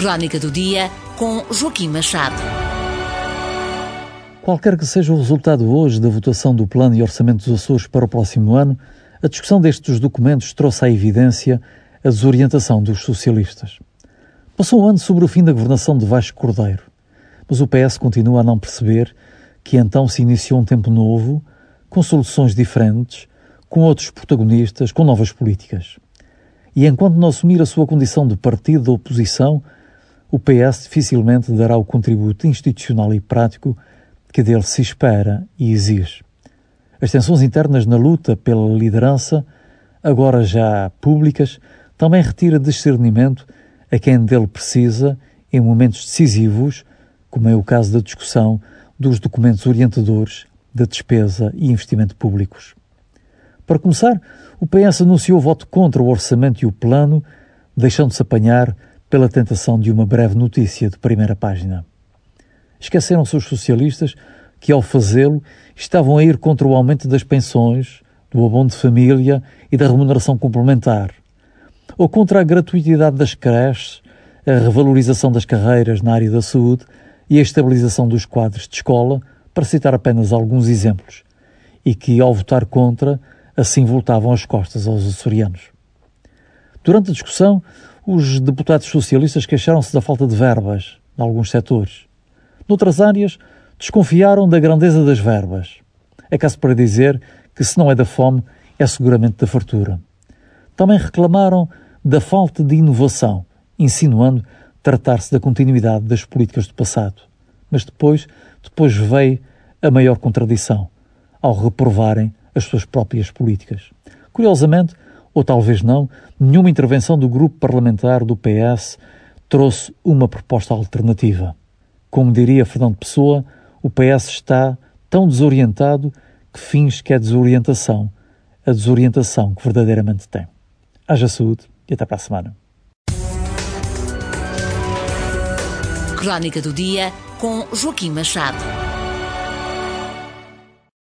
Crónica do Dia, com Joaquim Machado. Qualquer que seja o resultado hoje da votação do Plano e Orçamento dos Açores para o próximo ano, a discussão destes documentos trouxe à evidência a desorientação dos socialistas. Passou um ano sobre o fim da governação de Vasco Cordeiro, mas o PS continua a não perceber que então se iniciou um tempo novo, com soluções diferentes, com outros protagonistas, com novas políticas. E enquanto não assumir a sua condição de partido da oposição, o PS dificilmente dará o contributo institucional e prático que dele se espera e exige. As tensões internas na luta pela liderança, agora já públicas, também retira discernimento a quem dele precisa em momentos decisivos, como é o caso da discussão dos documentos orientadores da despesa e investimento públicos. Para começar, o PS anunciou voto contra o orçamento e o plano, deixando-se apanhar pela tentação de uma breve notícia de primeira página. Esqueceram-se os socialistas que, ao fazê-lo, estavam a ir contra o aumento das pensões, do abono de família e da remuneração complementar, ou contra a gratuitidade das creches, a revalorização das carreiras na área da saúde e a estabilização dos quadros de escola, para citar apenas alguns exemplos, e que, ao votar contra, assim voltavam as costas aos açorianos. Durante a discussão, os deputados socialistas queixaram-se da falta de verbas em alguns setores. Noutras áreas, desconfiaram da grandeza das verbas. É caso para dizer que, se não é da fome, é seguramente da fartura. Também reclamaram da falta de inovação, insinuando tratar-se da continuidade das políticas do passado. Mas depois veio a maior contradição, ao reprovarem as suas próprias políticas. Curiosamente, ou talvez não, nenhuma intervenção do grupo parlamentar do PS trouxe uma proposta alternativa. Como diria Fernando Pessoa, o PS está tão desorientado que finge que é desorientação, a desorientação que verdadeiramente tem. Haja saúde e até para a semana. Crónica do Dia, com Joaquim Machado.